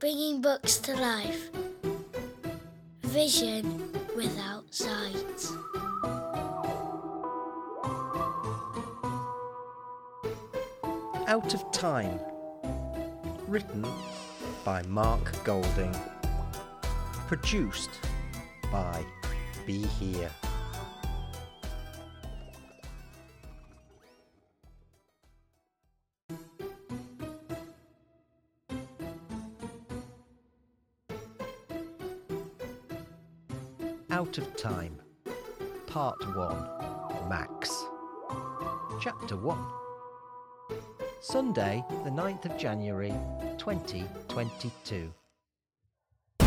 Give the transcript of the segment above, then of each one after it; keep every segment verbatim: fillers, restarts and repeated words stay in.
bringing books to life. Vision without sight. Out of Time. Written by Mark Golding. Produced by Be Here. Out of Time. Part one. Max. Chapter one. Sunday, the ninth of January, twenty twenty-two. The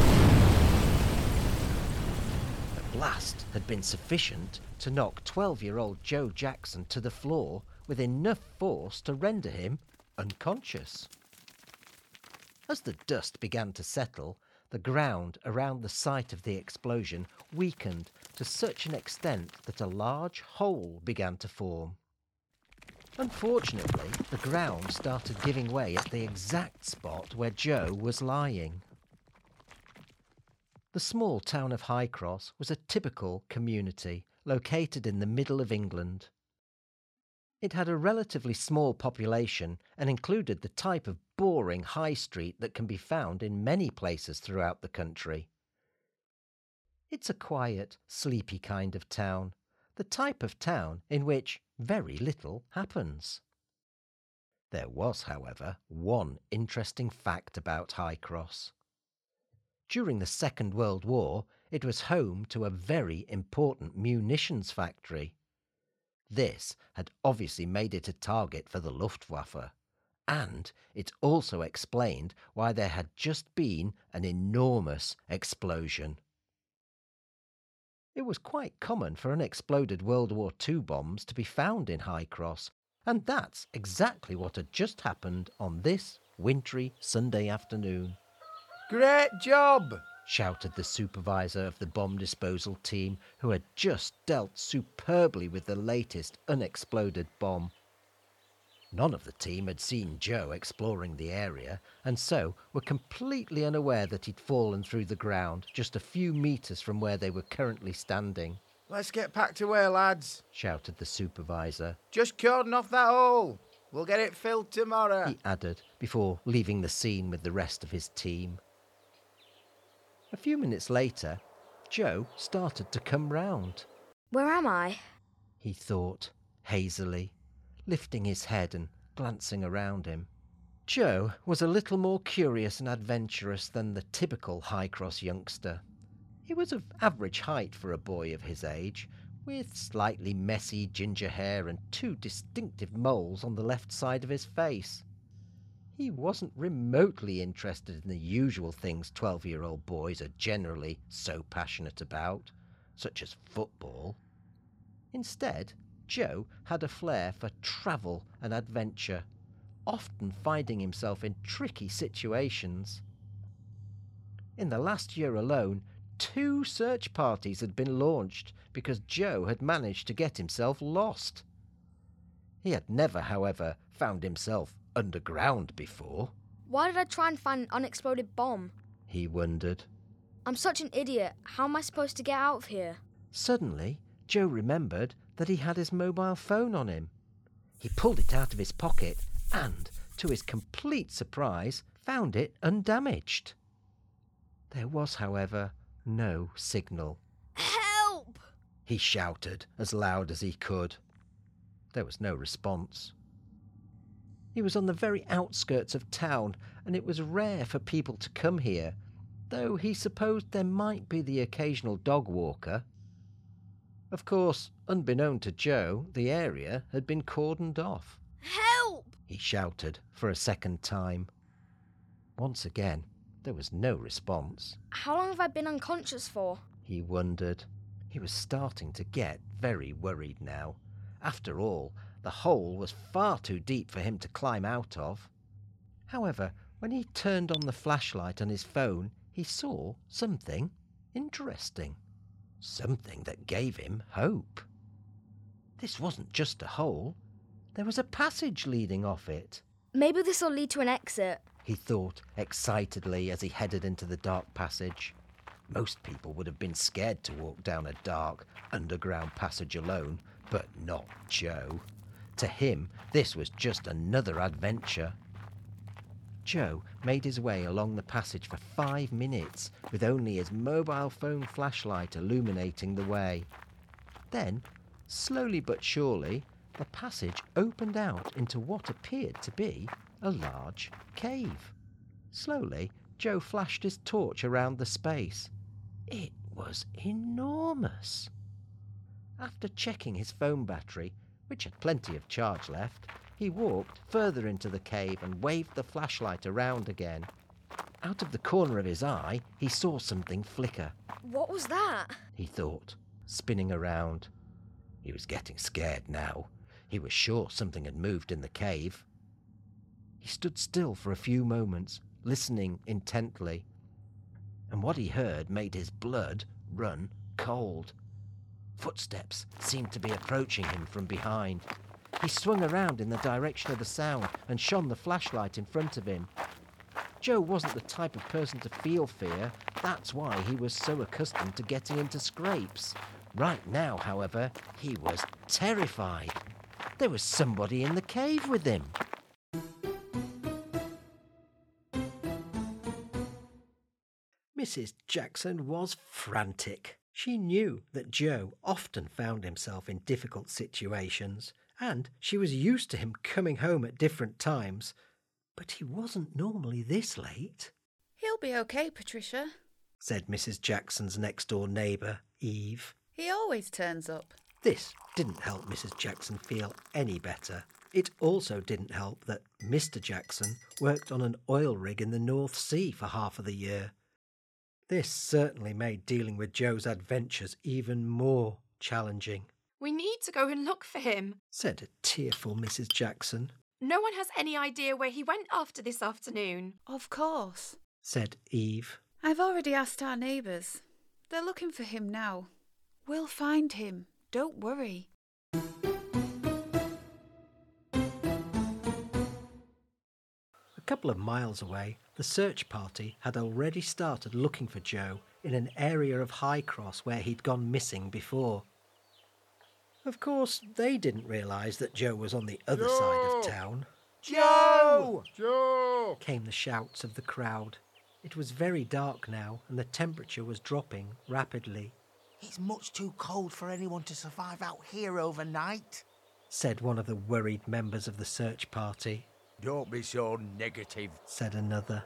blast had been sufficient to knock twelve-year-old Joe Jackson to the floor with enough force to render him unconscious. As the dust began to settle, the ground around the site of the explosion weakened to such an extent that a large hole began to form. Unfortunately, the ground started giving way at the exact spot where Joe was lying. The small town of Highcross was a typical community located in the middle of England. It had a relatively small population and included the type of boring high street that can be found in many places throughout the country. It's a quiet, sleepy kind of town, the type of town in which very little happens. There was, however, one interesting fact about Highcross. During the Second World War, it was home to a very important munitions factory. This had obviously made it a target for the Luftwaffe, and it also explained why there had just been an enormous explosion. It was quite common for unexploded World War Two bombs to be found in Highcross, and that's exactly what had just happened on this wintry Sunday afternoon. "Great job!" shouted the supervisor of the bomb disposal team, who had just dealt superbly with the latest unexploded bomb. None of the team had seen Joe exploring the area, and so were completely unaware that he'd fallen through the ground just a few metres from where they were currently standing. "Let's get packed away, lads," shouted the supervisor. "Just cordon off that hole. We'll get it filled tomorrow," he added, before leaving the scene with the rest of his team. A few minutes later, Joe started to come round. "Where am I?" he thought, hazily, lifting his head and glancing around him. Joe was a little more curious and adventurous than the typical Highcross youngster. He was of average height for a boy of his age, with slightly messy ginger hair and two distinctive moles on the left side of his face. He wasn't remotely interested in the usual things twelve-year-old boys are generally so passionate about, such as football. Instead, Joe had a flair for travel and adventure, often finding himself in tricky situations. In the last year alone, two search parties had been launched because Joe had managed to get himself lost. He had never, however, found himself underground before. Why did I try and find an unexploded bomb? He wondered. I'm such an idiot. How am I supposed to get out of here? Suddenly, Joe remembered that he had his mobile phone on him. He pulled it out of his pocket and, to his complete surprise, found it undamaged. There was, however, no signal. Help! He shouted as loud as he could. There was no response. He was on the very outskirts of town, and it was rare for people to come here, though he supposed there might be the occasional dog walker. Of course, unbeknown to Joe, the area had been cordoned off. Help! He shouted for a second time. Once again, there was no response. How long have I been unconscious for? He wondered. He was starting to get very worried now. After all, the hole was far too deep for him to climb out of. However, when he turned on the flashlight on his phone, he saw something interesting. Something that gave him hope. This wasn't just a hole. There was a passage leading off it. Maybe this will lead to an exit. he thought excitedly as he headed into the dark passage. Most people would have been scared to walk down a dark, underground passage alone, but not Joe. To him, this was just another adventure. Joe made his way along the passage for five minutes, with only his mobile phone flashlight illuminating the way. Then, slowly but surely, the passage opened out into what appeared to be a large cave. Slowly, Joe flashed his torch around the space. It was enormous. After checking his phone battery, which had plenty of charge left, he walked further into the cave and waved the flashlight around again. Out of the corner of his eye, he saw something flicker. What was that? He thought, spinning around. He was getting scared now. He was sure something had moved in the cave. He stood still for a few moments, listening intently. And what he heard made his blood run cold. Footsteps seemed to be approaching him from behind. He swung around in the direction of the sound and shone the flashlight in front of him. Joe wasn't the type of person to feel fear. That's why he was so accustomed to getting into scrapes. Right now, however, he was terrified. There was somebody in the cave with him. Missus Jackson was frantic. She knew that Joe often found himself in difficult situations, and she was used to him coming home at different times. But he wasn't normally this late. "He'll be okay, Patricia," said Missus Jackson's next-door neighbour, Eve. "He always turns up." This didn't help Missus Jackson feel any better. It also didn't help that Mister Jackson worked on an oil rig in the North Sea for half of the year. This certainly made dealing with Joe's adventures even more challenging. "We need to go and look for him," said a tearful Missus Jackson. "No one has any idea where he went after this afternoon." "Of course," said Eve. "I've already asked our neighbours. They're looking for him now. We'll find him. Don't worry." A couple of miles away, the search party had already started looking for Joe in an area of Highcross where he'd gone missing before. Of course, they didn't realise that Joe was on the other Joe! side of town. Joe! Joe! Came the shouts of the crowd. It was very dark now, and the temperature was dropping rapidly, "It's much too cold for anyone to survive out here overnight," said one of the worried members of the search party. Don't be so negative. Said another.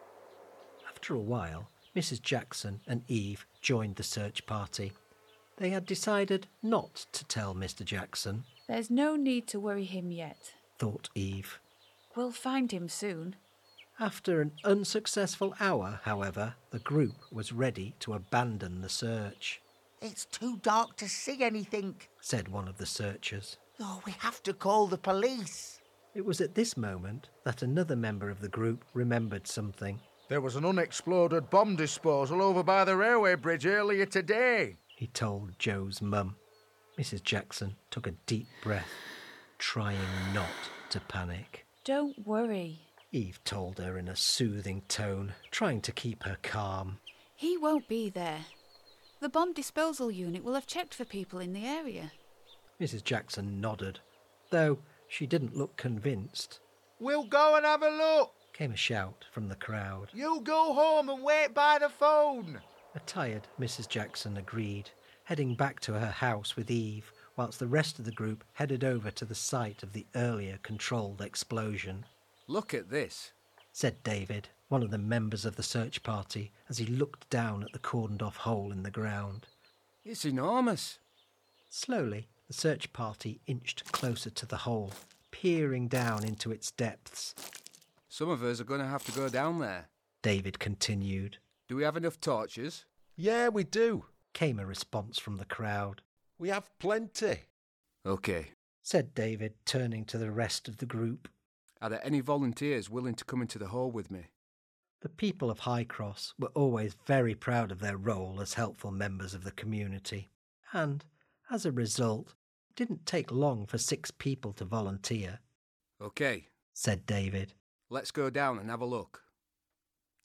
After a while, Missus Jackson and Eve joined the search party. They had decided not to tell Mister Jackson, "There's no need to worry him yet. thought Eve. We'll find him soon." After an unsuccessful hour, however, the group was ready to abandon the search, "It's too dark to see anything. said one of the searchers. Oh, we have to call the police." It was at this moment that another member of the group remembered something. There was an unexploded bomb disposal over by the railway bridge earlier today, He told Joe's mum. Missus Jackson took a deep breath, trying not to panic. "Don't worry. Eve told her in a soothing tone, trying to keep her calm. He won't be there. The bomb disposal unit will have checked for people in the area." Missus Jackson nodded, though she didn't look convinced. We'll go and have a look. Came a shout from the crowd. You go home and wait by the phone. A tired Missus Jackson agreed, heading back to her house with Eve, whilst the rest of the group headed over to the site of the earlier controlled explosion. Look at this, said David, one of the members of the search party, as he looked down at the cordoned-off hole in the ground. It's enormous. Slowly, the search party inched closer to the hole, peering down into its depths. Some of us are going to have to go down there, David continued. Do we have enough torches? Yeah, we do, came a response from the crowd. We have plenty. OK. Said David, turning to the rest of the group. Are there any volunteers willing to come into the hole with me? The people of Highcross were always very proud of their role as helpful members of the community, and, as a result, it didn't take long for six people to volunteer. OK, said David. let's go down and have a look.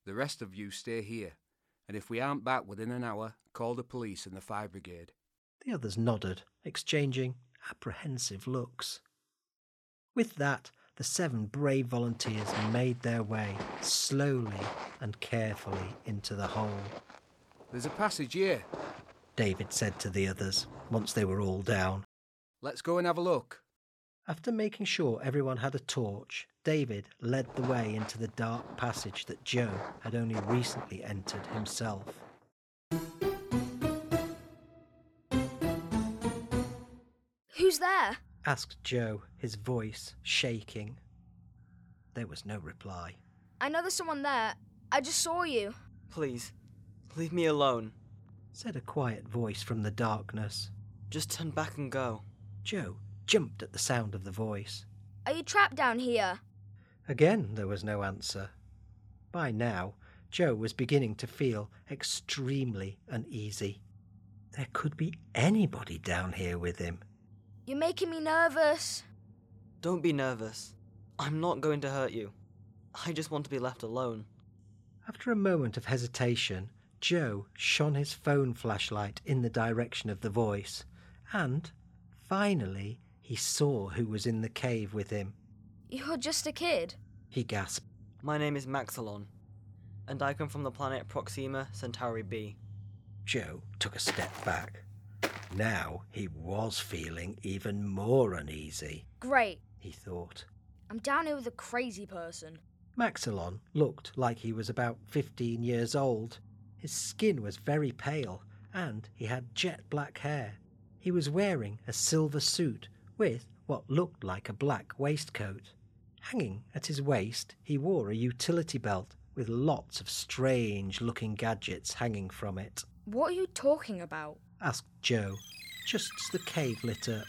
The rest of you stay here, and if we aren't back within an hour, call the police and the fire brigade. The others nodded, exchanging apprehensive looks. With that, the seven brave volunteers made their way slowly and carefully into the hole. There's a passage here. David said to the others, once they were all down. Let's go and have a look. After making sure everyone had a torch, David led the way into the dark passage that Joe had only recently entered himself. Who's there? Asked Joe, his voice shaking. There was no reply. I know there's someone there. I just saw you. Please, leave me alone, said a quiet voice from the darkness. Just turn back and go. Joe jumped at the sound of the voice. Are you trapped down here? Again, there was no answer. By now, Joe was beginning to feel extremely uneasy. There could be anybody down here with him. You're making me nervous. Don't be nervous. I'm not going to hurt you. I just want to be left alone. After a moment of hesitation, Joe shone his phone flashlight in the direction of the voice, and, finally, he saw who was in the cave with him. You're just a kid. He gasped. My name is Maxilon, and I come from the planet Proxima Centauri B. Joe took a step back. Now he was feeling even more uneasy. Great, he thought. I'm down here with a crazy person. Maxilon looked like he was about fifteen years old. His skin was very pale, and he had jet black hair. He was wearing a silver suit with what looked like a black waistcoat. Hanging at his waist, he wore a utility belt with lots of strange-looking gadgets hanging from it. What are you talking about? Asked Joe, just as the cave lit up.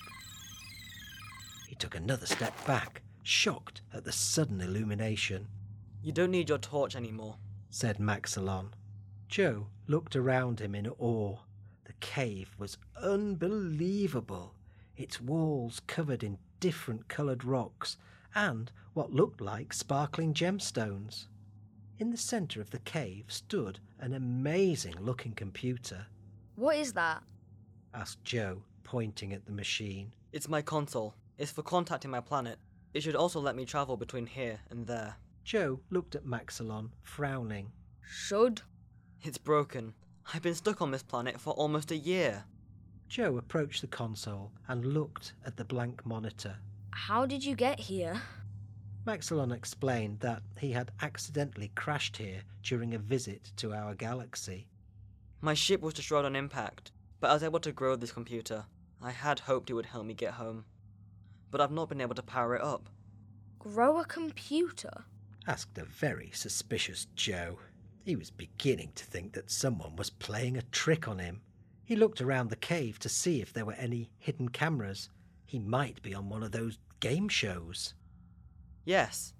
He took another step back, shocked at the sudden illumination. You don't need your torch anymore, said Maxilon. Joe looked around him in awe. The cave was unbelievable, its walls covered in different coloured rocks and what looked like sparkling gemstones. In the centre of the cave stood an amazing-looking computer. What is that? Asked Joe, pointing at the machine. It's my console. It's for contacting my planet. It should also let me travel between here and there. Joe looked at Maxilon, frowning. Should? It's broken. I've been stuck on this planet for almost a year. Joe approached the console and looked at the blank monitor. How did you get here? Maxilon explained that he had accidentally crashed here during a visit to our galaxy. My ship was destroyed on impact, but I was able to grow this computer. I had hoped it would help me get home, but I've not been able to power it up. Grow a computer? Asked a very suspicious Joe. He was beginning to think that someone was playing a trick on him. He looked around the cave to see if there were any hidden cameras. He might be on one of those game shows. Yes.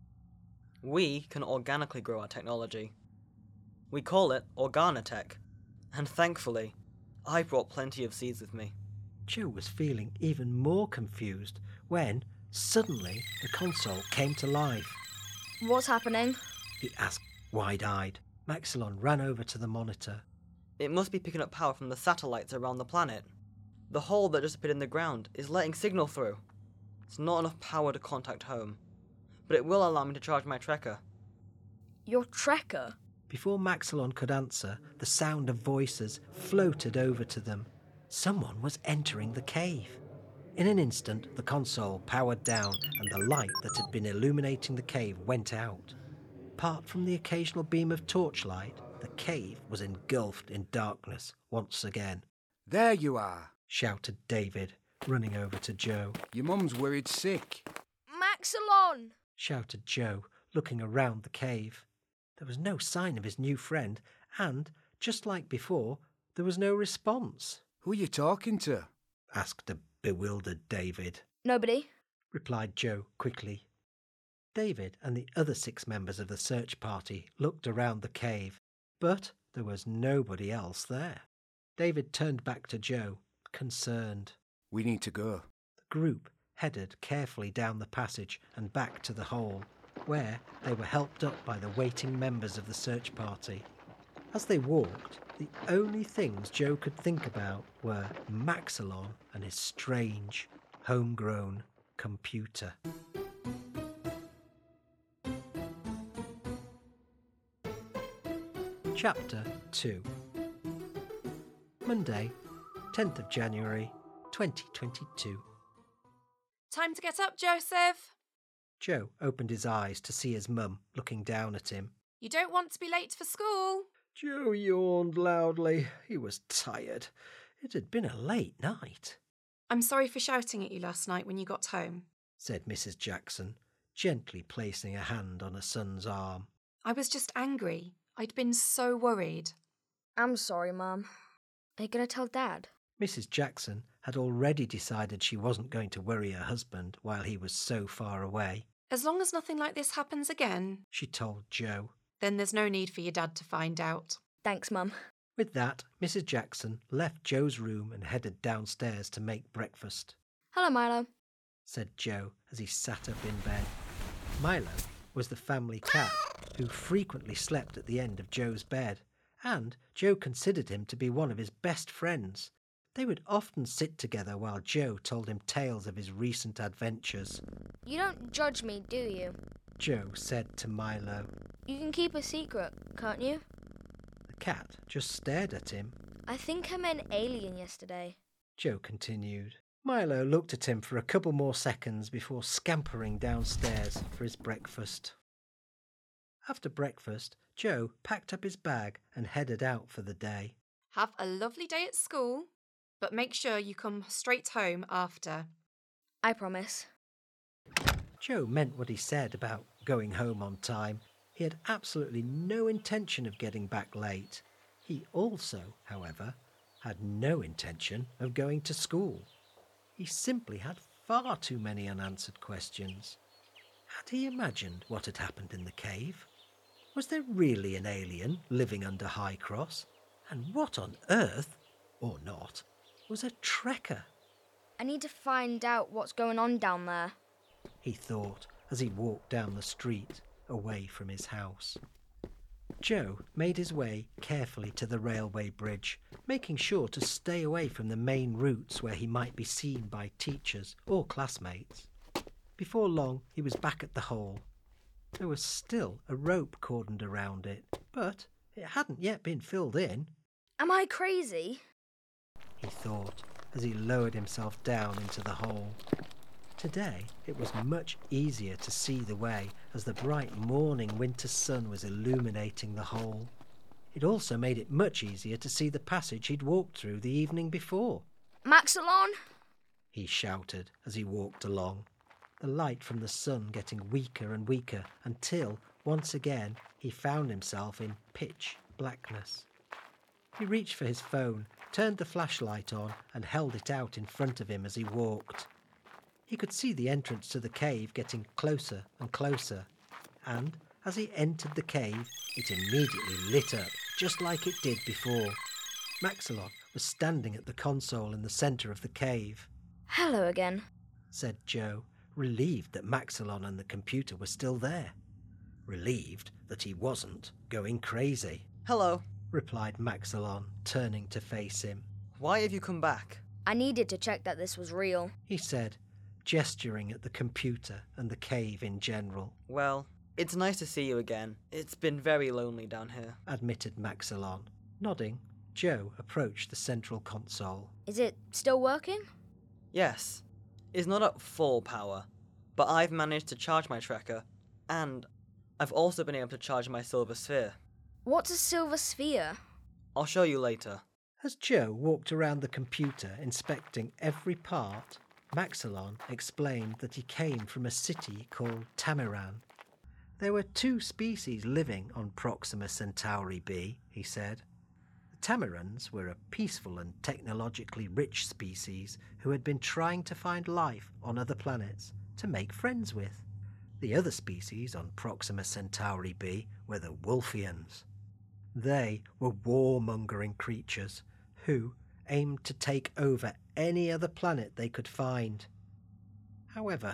We can organically grow our technology. We call it Organotech. And thankfully, I brought plenty of seeds with me. Joe was feeling even more confused when, suddenly, the console came to life. What's happening? He asked, wide-eyed. Maxilon ran over to the monitor. It must be picking up power from the satellites around the planet. The hole that just appeared in the ground is letting signal through. It's not enough power to contact home, but it will allow me to charge my Trekker. Your Trekker? Before Maxilon could answer, the sound of voices floated over to them. Someone was entering the cave. In an instant, the console powered down and the light that had been illuminating the cave went out. Apart from the occasional beam of torchlight, the cave was engulfed in darkness once again. There you are, shouted David, running over to Joe. Your mum's worried sick. Maxilon! Shouted Joe, looking around the cave. There was no sign of his new friend, and, just like before, there was no response. Who are you talking to? Asked a bewildered David. Nobody, replied Joe quickly. David and the other six members of the search party looked around the cave, but there was nobody else there. David turned back to Joe, concerned. We need to go. The group headed carefully down the passage and back to the hole. where they were helped up by the waiting members of the search party. As they walked, the only things Joe could think about were Maxilon and his strange, homegrown computer. Chapter two. Monday, tenth of January, twenty twenty-two. Time to get up, Joseph. Joe opened his eyes to see his mum looking down at him. You don't want to be late for school. Joe yawned loudly. He was tired. It had been a late night. I'm sorry for shouting at you last night when you got home, said Missus Jackson, gently placing a hand on her son's arm. I was just angry. I'd been so worried. I'm sorry, Mum. Are you going to tell Dad? Missus Jackson had already decided she wasn't going to worry her husband while he was so far away. As long as nothing like this happens again, she told Joe. Then there's no need for your dad to find out. Thanks, Mum. With that, Missus Jackson left Joe's room and headed downstairs to make breakfast. Hello, Milo, said Joe as he sat up in bed. Milo was the family cat who frequently slept at the end of Joe's bed, and Joe considered him to be one of his best friends. They would often sit together while Joe told him tales of his recent adventures. You don't judge me, do you? Joe said to Milo. You can keep a secret, can't you? The cat just stared at him. I think I met an alien yesterday, Joe continued. Milo looked at him for a couple more seconds before scampering downstairs for his breakfast. After breakfast, Joe packed up his bag and headed out for the day. Have a lovely day at school, but make sure you come straight home after. I promise. Joe meant what he said about going home on time. He had absolutely no intention of getting back late. He also, however, had no intention of going to school. He simply had far too many unanswered questions. Had he imagined what had happened in the cave? Was there really an alien living under High Cross? And what on earth, or not, was a trekker? I need to find out what's going on down there, he thought as he walked down the street away from his house. Joe made his way carefully to the railway bridge, making sure to stay away from the main routes where he might be seen by teachers or classmates. Before long, he was back at the hole. There was still a rope cordoned around it, but it hadn't yet been filled in. Am I crazy? He thought as he lowered himself down into the hole. Today it was much easier to see the way as the bright morning winter sun was illuminating the hole. It also made it much easier to see the passage he'd walked through the evening before. Maxilon! He shouted as he walked along, the light from the sun getting weaker and weaker until, once again, he found himself in pitch blackness. He reached for his phone, turned the flashlight on and held it out in front of him as he walked. He could see the entrance to the cave getting closer and closer, and as he entered the cave, it immediately lit up, just like it did before. Maxilon was standing at the console in the centre of the cave. Hello again, said Joe, relieved that Maxilon and the computer were still there. Relieved that he wasn't going crazy. Hello, replied Maxilon, turning to face him. Why have you come back? I needed to check that this was real, he said, gesturing at the computer and the cave in general. Well, it's nice to see you again. It's been very lonely down here, admitted Maxilon. Nodding, Joe approached the central console. Is it still working? Yes. It's not at full power, but I've managed to charge my trekker, and I've also been able to charge my silver sphere. What's a silver sphere? I'll show you later. As Joe walked around the computer inspecting every part, Maxilon explained that he came from a city called Tamiran. There were two species living on Proxima Centauri b, he said. The Tamirans were a peaceful and technologically rich species who had been trying to find life on other planets to make friends with. The other species on Proxima Centauri b were the Wolfians. They were warmongering creatures who aimed to take over any other planet they could find. However,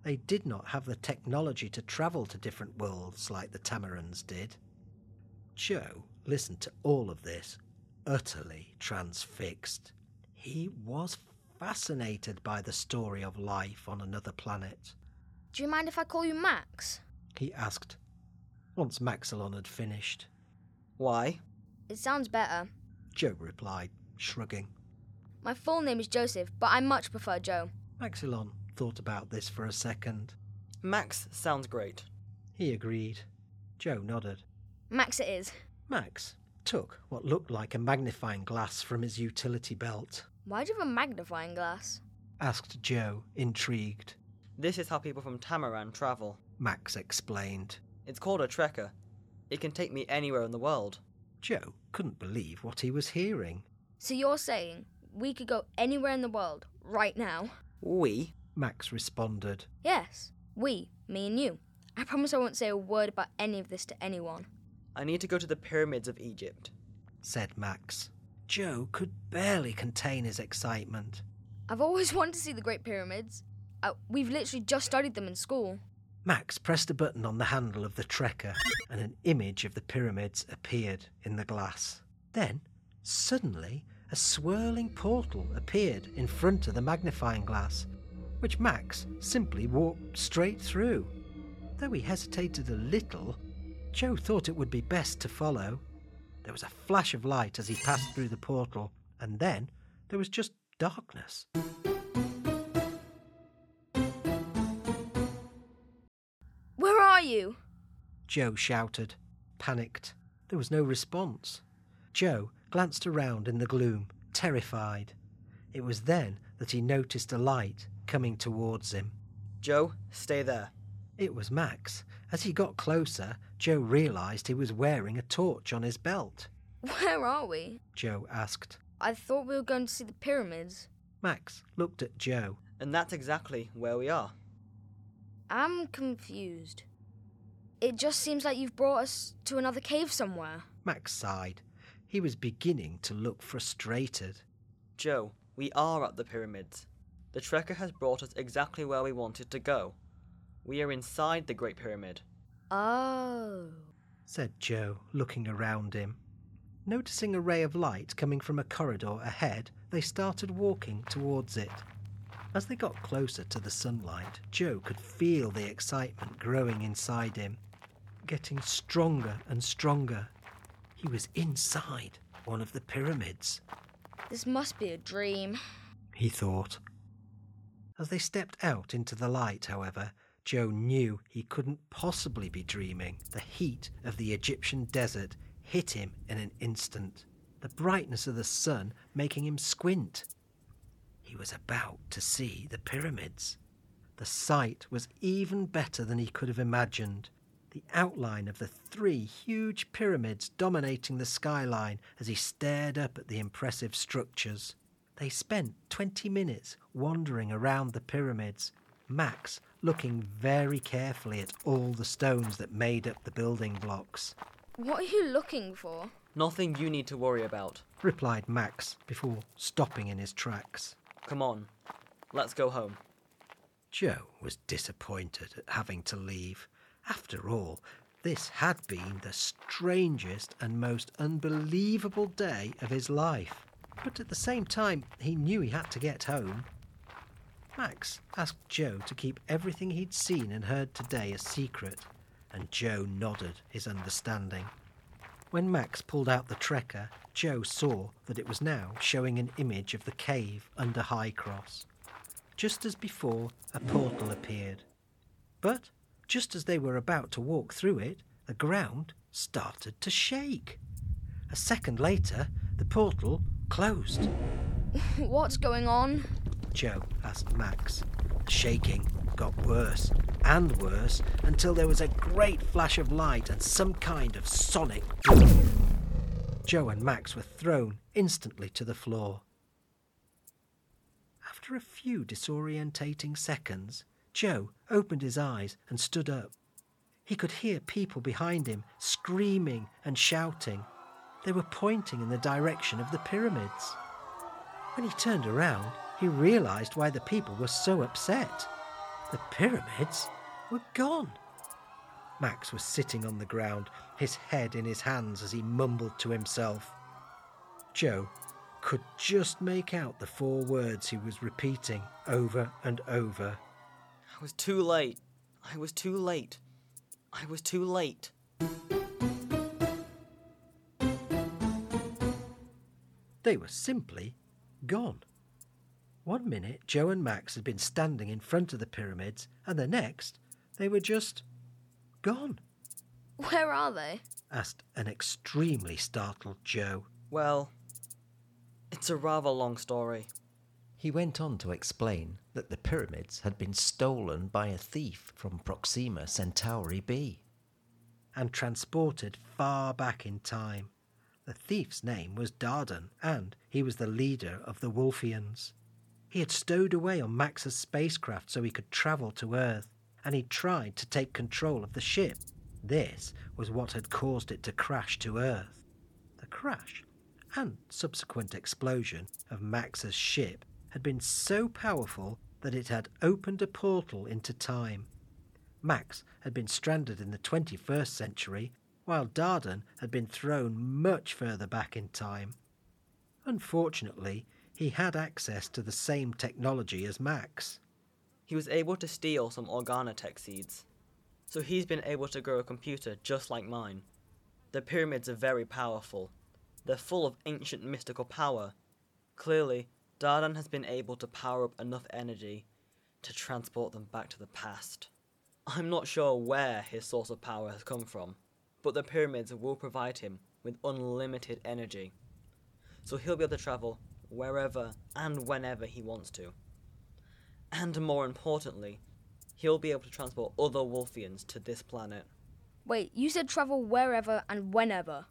They did not have the technology to travel to different worlds like the Tamarans did. Joe listened to all of this, utterly transfixed. He was fascinated by the story of life on another planet. Do you mind if I call you Max? He asked, once Maxilon had finished. Why? It sounds better. Joe replied, shrugging. My full name is Joseph, but I much prefer Joe. Maxilon thought about this for a second. Max sounds great. He agreed. Joe nodded. Max it is. Max took what looked like a magnifying glass from his utility belt. Why do you have a magnifying glass? Asked Joe, intrigued. This is how people from Tamaran travel. Max explained. It's called a trekker. It can take me anywhere in the world. Joe couldn't believe what he was hearing. So you're saying we could go anywhere in the world right now? We? Max responded. Yes, we, me and you. I promise I won't say a word about any of this to anyone. I need to go to the pyramids of Egypt, said Max. Joe could barely contain his excitement. I've always wanted to see the Great Pyramids. Uh, we've literally just studied them in school. Max pressed a button on the handle of the trekker and an image of the pyramids appeared in the glass. Then, suddenly, a swirling portal appeared in front of the magnifying glass, which Max simply walked straight through. Though he hesitated a little, Joe thought it would be best to follow. There was a flash of light as he passed through the portal, and then there was just darkness. Where are you? Joe shouted, panicked. There was no response. Joe glanced around in the gloom, terrified. It was then that he noticed a light coming towards him. Joe, stay there. It was Max. As he got closer, Joe realised he was wearing a torch on his belt. Where are we? Joe asked. I thought we were going to see the pyramids. Max looked at Joe. And that's exactly where we are. I'm confused. It just seems like you've brought us to another cave somewhere. Max sighed. He was beginning to look frustrated. Joe, we are at the pyramids. The trekker has brought us exactly where we wanted to go. We are inside the Great Pyramid. Oh, said Joe, looking around him. Noticing a ray of light coming from a corridor ahead, they started walking towards it. As they got closer to the sunlight, Joe could feel the excitement growing inside him, getting stronger and stronger. He was inside one of the pyramids. This must be a dream, he thought. As they stepped out into the light, however, Joe knew he couldn't possibly be dreaming. The heat of the Egyptian desert hit him in an instant, the brightness of the sun making him squint. He was about to see the pyramids. The sight was even better than he could have imagined. The outline of the three huge pyramids dominating the skyline as he stared up at the impressive structures. They spent twenty minutes wandering around the pyramids, Max looking very carefully at all the stones that made up the building blocks. What are you looking for? Nothing you need to worry about, replied Max before stopping in his tracks. Come on, let's go home. Joe was disappointed at having to leave. After all, this had been the strangest and most unbelievable day of his life. But at the same time, he knew he had to get home. Max asked Joe to keep everything he'd seen and heard today a secret, and Joe nodded his understanding. When Max pulled out the trekker, Joe saw that it was now showing an image of the cave under High Cross. Just as before, a portal appeared. But just as they were about to walk through it, the ground started to shake. A second later, the portal closed. What's going on? Joe asked Max. The shaking got worse and worse until there was a great flash of light and some kind of sonic boom. Joe and Max were thrown instantly to the floor. After a few disorientating seconds, Joe opened his eyes and stood up. He could hear people behind him screaming and shouting. They were pointing in the direction of the pyramids. When he turned around, he realised why the people were so upset. The pyramids were gone. Max was sitting on the ground, his head in his hands as he mumbled to himself. Joe could just make out the four words he was repeating over and over. I was too late. I was too late. I was too late. They were simply gone. One minute, Joe and Max had been standing in front of the pyramids, and the next, they were just gone. Where are they? Asked an extremely startled Joe. Well, it's a rather long story. He went on to explain that the pyramids had been stolen by a thief from Proxima Centauri b and transported far back in time. The thief's name was Dardan, and he was the leader of the Wolfians. He had stowed away on Max's spacecraft so he could travel to Earth, and he tried to take control of the ship. This was what had caused it to crash to Earth. The crash and subsequent explosion of Max's ship had been so powerful that it had opened a portal into time. Max had been stranded in the twenty-first century, while Dardan had been thrown much further back in time. Unfortunately, he had access to the same technology as Max. He was able to steal some Organotech seeds, so he's been able to grow a computer just like mine. The pyramids are very powerful. They're full of ancient mystical power. Clearly, Dardan has been able to power up enough energy to transport them back to the past. I'm not sure where his source of power has come from, but the pyramids will provide him with unlimited energy, so he'll be able to travel wherever and whenever he wants to. And more importantly, he'll be able to transport other Wolfians to this planet. Wait, you said travel wherever and whenever.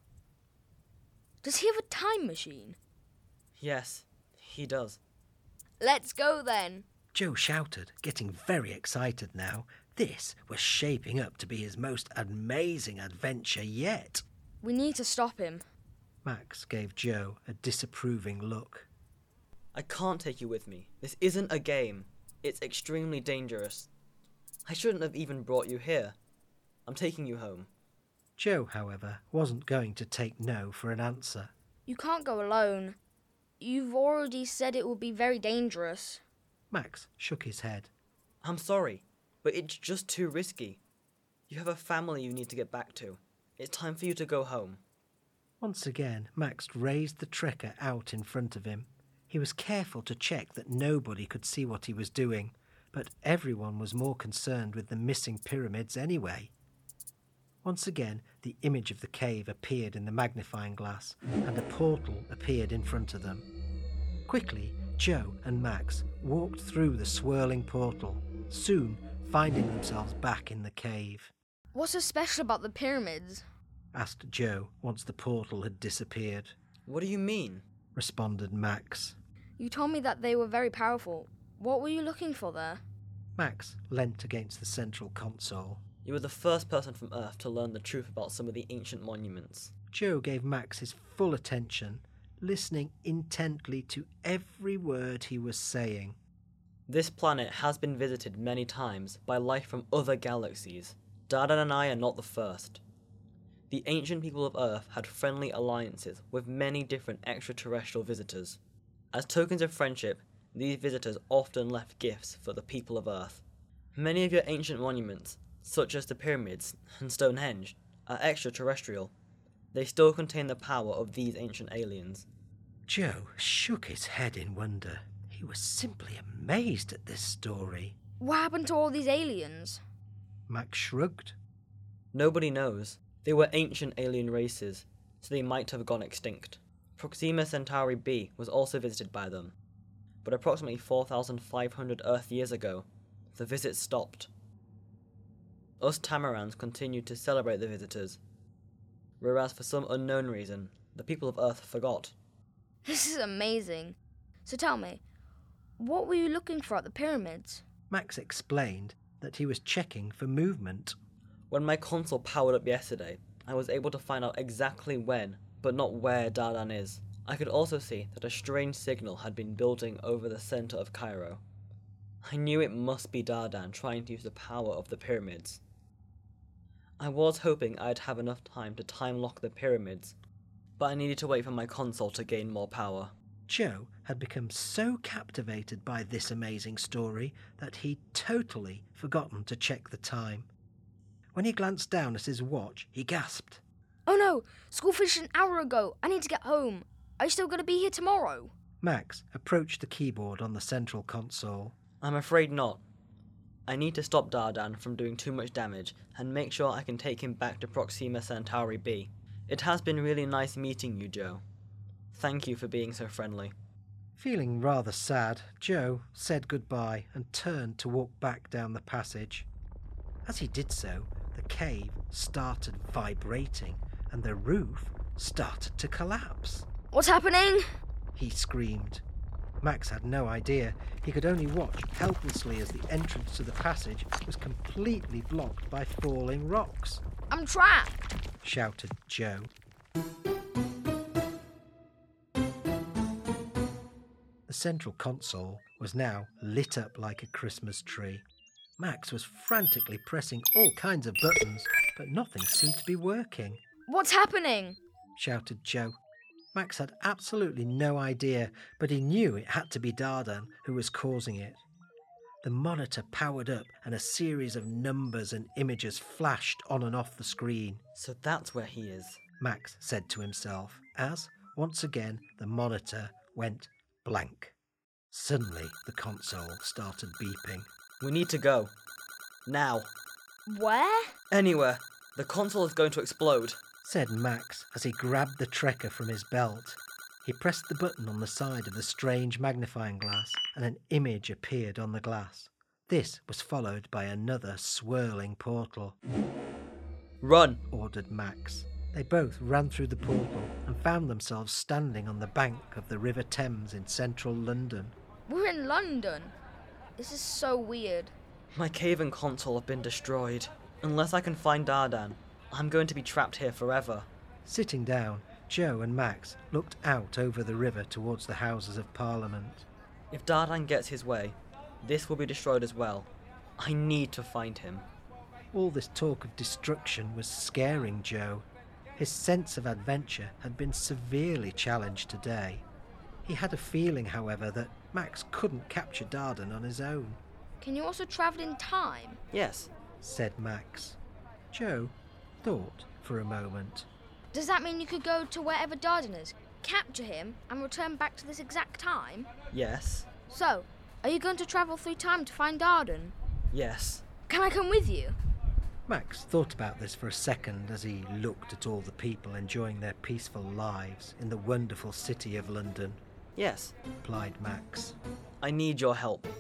Does he have a time machine? Yes, he does. Let's go then. Joe shouted, getting very excited now. This was shaping up to be his most amazing adventure yet. We need to stop him. Max gave Joe a disapproving look. I can't take you with me. This isn't a game. It's extremely dangerous. I shouldn't have even brought you here. I'm taking you home. Joe, however, wasn't going to take no for an answer. You can't go alone. You've already said it will be very dangerous. Max shook his head. I'm sorry, but it's just too risky. You have a family you need to get back to. It's time for you to go home. Once again, Max raised the trekker out in front of him. He was careful to check that nobody could see what he was doing, but everyone was more concerned with the missing pyramids anyway. Once again, the image of the cave appeared in the magnifying glass, and a portal appeared in front of them. Quickly, Joe and Max walked through the swirling portal, soon finding themselves back in the cave. What's so special about the pyramids? Asked Joe once the portal had disappeared. What do you mean? Responded Max. You told me that they were very powerful. What were you looking for there? Max leant against the central console. You were the first person from Earth to learn the truth about some of the ancient monuments. Joe gave Max his full attention, listening intently to every word he was saying. This planet has been visited many times by life from other galaxies. Dardan and I are not the first. The ancient people of Earth had friendly alliances with many different extraterrestrial visitors. As tokens of friendship, these visitors often left gifts for the people of Earth. Many of your ancient monuments, such as the pyramids and Stonehenge, are extraterrestrial. They still contain the power of these ancient aliens. Joe shook his head in wonder. He was simply amazed at this story. What happened to all these aliens? Max shrugged. Nobody knows. They were ancient alien races, so they might have gone extinct. Proxima Centauri b was also visited by them, but approximately four thousand five hundred Earth years ago, the visit stopped. Us Tamarans continued to celebrate the visitors, whereas for some unknown reason, the people of Earth forgot. This is amazing. So tell me, what were you looking for at the pyramids? Max explained that he was checking for movement. When my console powered up yesterday, I was able to find out exactly when, but not where Dardan is. I could also see that a strange signal had been building over the center of Cairo. I knew it must be Dardan trying to use the power of the pyramids. I was hoping I'd have enough time to time lock the pyramids, but I needed to wait for my console to gain more power. Joe had become so captivated by this amazing story that he'd totally forgotten to check the time. When he glanced down at his watch, he gasped. Oh no! School finished an hour ago. I need to get home. Are you still going to be here tomorrow? Max approached the keyboard on the central console. I'm afraid not. I need to stop Dardan from doing too much damage and make sure I can take him back to Proxima Centauri B. It has been really nice meeting you, Joe. Thank you for being so friendly. Feeling rather sad, Joe said goodbye and turned to walk back down the passage. As he did so, the cave started vibrating and the roof started to collapse. What's happening? He screamed. Max had no idea. He could only watch helplessly as the entrance to the passage was completely blocked by falling rocks. I'm trapped! Shouted Joe. The central console was now lit up like a Christmas tree. Max was frantically pressing all kinds of buttons, but nothing seemed to be working. What's happening? Shouted Joe. Max had absolutely no idea, but he knew it had to be Dardan who was causing it. The monitor powered up and a series of numbers and images flashed on and off the screen. So that's where he is, Max said to himself, as, once again, the monitor went blank. Suddenly, the console started beeping. We need to go. Now. Where? Anywhere. The console is going to explode, said Max as he grabbed the Trekker from his belt. He pressed the button on the side of the strange magnifying glass and an image appeared on the glass. This was followed by another swirling portal. Run, ordered Max. They both ran through the portal and found themselves standing on the bank of the River Thames in central London. We're in London. This is so weird. My cave and console have been destroyed. Unless I can find Dardan, I'm going to be trapped here forever. Sitting down, Joe and Max looked out over the river towards the Houses of Parliament. If Dardan gets his way, this will be destroyed as well. I need to find him. All this talk of destruction was scaring Joe. His sense of adventure had been severely challenged today. He had a feeling, however, that Max couldn't capture Dardan on his own. Can you also travel in time? Yes, said Max. Joe thought for a moment. Does that mean you could go to wherever Dardan is, capture him, and return back to this exact time? Yes. So, are you going to travel through time to find Dardan? Yes. Can I come with you? Max thought about this for a second as he looked at all the people enjoying their peaceful lives in the wonderful city of London. Yes, replied Max. I need your help.